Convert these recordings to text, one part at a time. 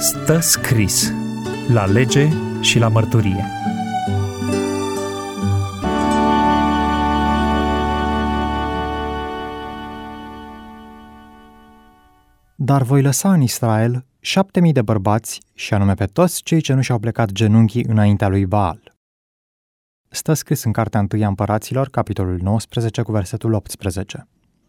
Stă scris la lege și la mărturie. Dar voi lăsa în Israel 7.000 de bărbați, și anume pe toți cei ce nu și-au plecat genunchii înaintea lui Baal. Stă scris în Cartea 1 Împăraților, capitolul 19, cu versetul 18.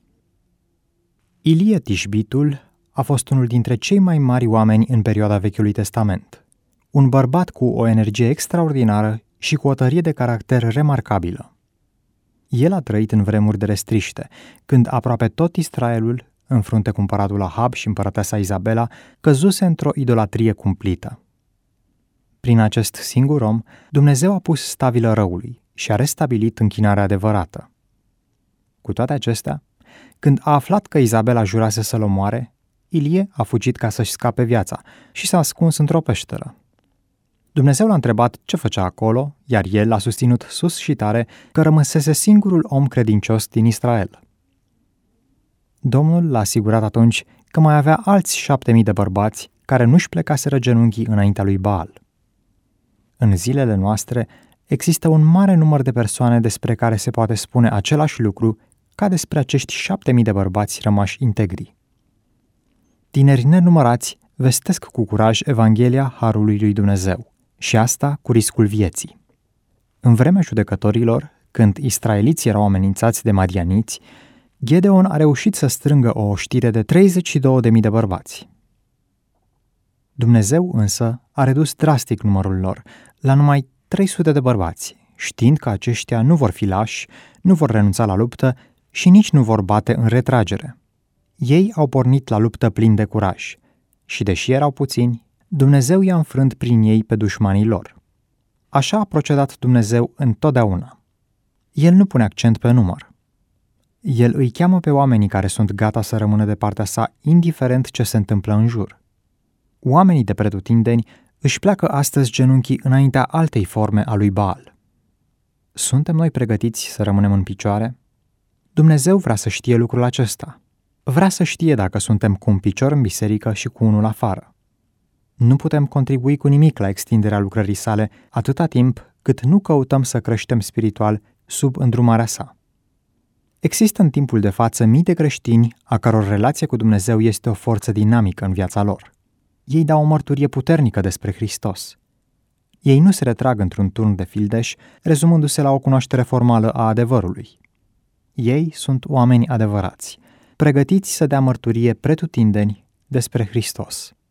Ilie Tișbitul a fost unul dintre cei mai mari oameni în perioada Vechiului Testament. Un bărbat cu o energie extraordinară și cu o tărie de caracter remarcabilă. El a trăit în vremuri de restriște, când aproape tot Israelul, în frunte cu împăratul Ahab și împărăteasa Izabela, căzuse într-o idolatrie cumplită. Prin acest singur om, Dumnezeu a pus stabilă răului și a restabilit închinarea adevărată. Cu toate acestea, când a aflat că Izabela jurase să-l omoare, Ilie a fugit ca să-și scape viața și s-a ascuns într-o peșteră. Dumnezeu l-a întrebat ce făcea acolo, iar el a susținut sus și tare că rămăsese singurul om credincios din Israel. Domnul l-a asigurat atunci că mai avea alți 7.000 de bărbați care nu-și plecaseră genunchii înaintea lui Baal. În zilele noastre există un mare număr de persoane despre care se poate spune același lucru ca despre acești 7.000 de bărbați rămași integri. Tineri nenumărați vestesc cu curaj Evanghelia Harului lui Dumnezeu, și asta cu riscul vieții. În vremea judecătorilor, când israeliții erau amenințați de madianiți, Gedeon a reușit să strângă o oștire de 32.000 de bărbați. Dumnezeu însă a redus drastic numărul lor, la numai 300 de bărbați, știind că aceștia nu vor fi lași, nu vor renunța la luptă și nici nu vor bate în retragere. Ei au pornit la luptă plini de curaj și, deși erau puțini, Dumnezeu i-a înfrânt prin ei pe dușmanii lor. Așa a procedat Dumnezeu întotdeauna. El nu pune accent pe număr. El îi cheamă pe oamenii care sunt gata să rămână de partea sa, indiferent ce se întâmplă în jur. Oamenii de pretutindeni își pleacă astăzi genunchii înaintea altei forme a lui Baal. Suntem noi pregătiți să rămânem în picioare? Dumnezeu vrea să știe lucrul acesta. Vrea să știe dacă suntem cu un picior în biserică și cu unul afară. Nu putem contribui cu nimic la extinderea lucrării sale atâta timp cât nu căutăm să creștem spiritual sub îndrumarea sa. Există în timpul de față mii de creștini a căror relație cu Dumnezeu este o forță dinamică în viața lor. Ei dau o mărturie puternică despre Hristos. Ei nu se retrag într-un turn de fildeș, rezumându-se la o cunoaștere formală a adevărului. Ei sunt oameni adevărați, pregătiți să dea mărturie pretutindeni despre Hristos.